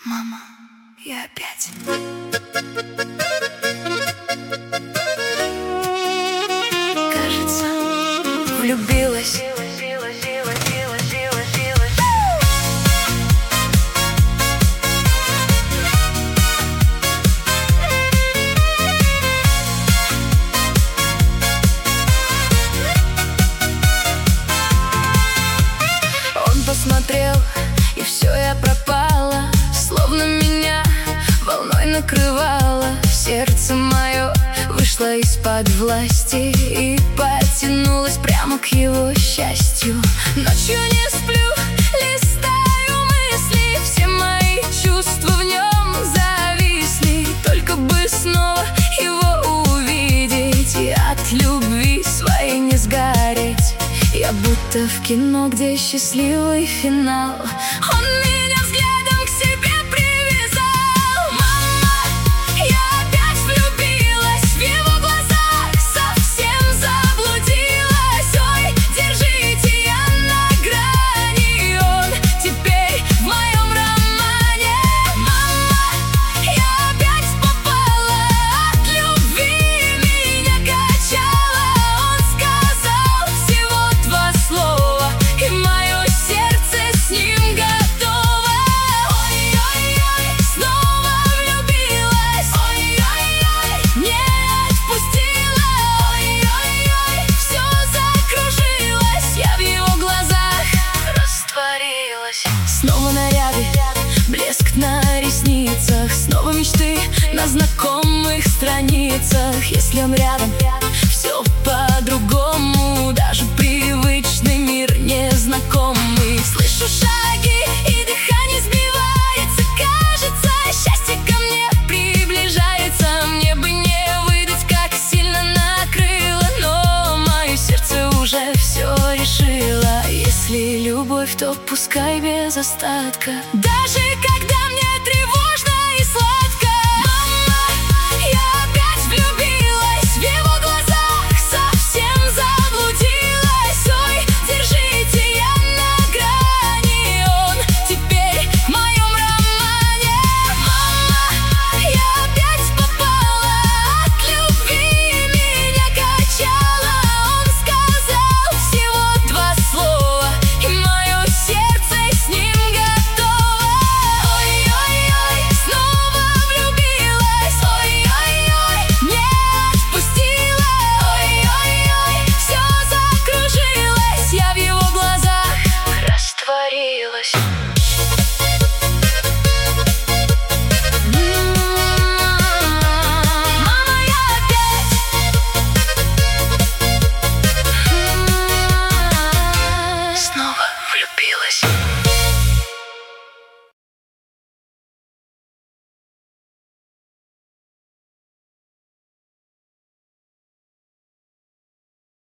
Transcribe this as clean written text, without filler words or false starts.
Мама, я опять кажется, влюбилась. Он посмотрел, и все, я пропала. Словно меня волной накрывало. Сердце мое вышло из-под власти и потянулось прямо к его счастью. Ночью не сплю, листаю мысли, все мои чувства в нем зависли. Только бы снова его увидеть и от любви своей не сгореть. Я будто в кино, где счастливый финал. Он меня взглядом к себе привязал. Мама, я опять влюбилась в его глазах, совсем заблудилась. Ой, держите, я на грани, он теперь в моем романе. Мама, я опять попала, от любви меня качало. Он сказал всего два слова, и мое сердце с ним готово. Ой-ой-ой, снова влюбилась. Ой-ой-ой, не отпустила. Ой-ой-ой, все закружилось. Я в его глазах растворилась. Снова наряды, блеск на ресницах, снова мечты на знакомых страницах. Если он рядом, все по-другому, даже привычный мир незнакомый. Слышу шаги, и дыхание сбивается. Кажется, счастье ко мне приближается. Мне бы не выдать, как сильно накрыло, но мое сердце уже все решило. Если любовь, то пускай без остатка, даже когда мне тревожно и сладко. Мама, я опять влюбилась в его глазах, совсем заблудилась. Ой, держите, я на грани, он теперь в моем романе. Мама, я опять попала, от любви меня качало. Он сказал всего два слова, и мое сердце с ним готово. Ой-ой-ой, снова влюбилась. Ой-ой-ой, не отпустила. Ой-ой-ой, все закружилось. Я в его глазах растворилась. Мама, я опять снова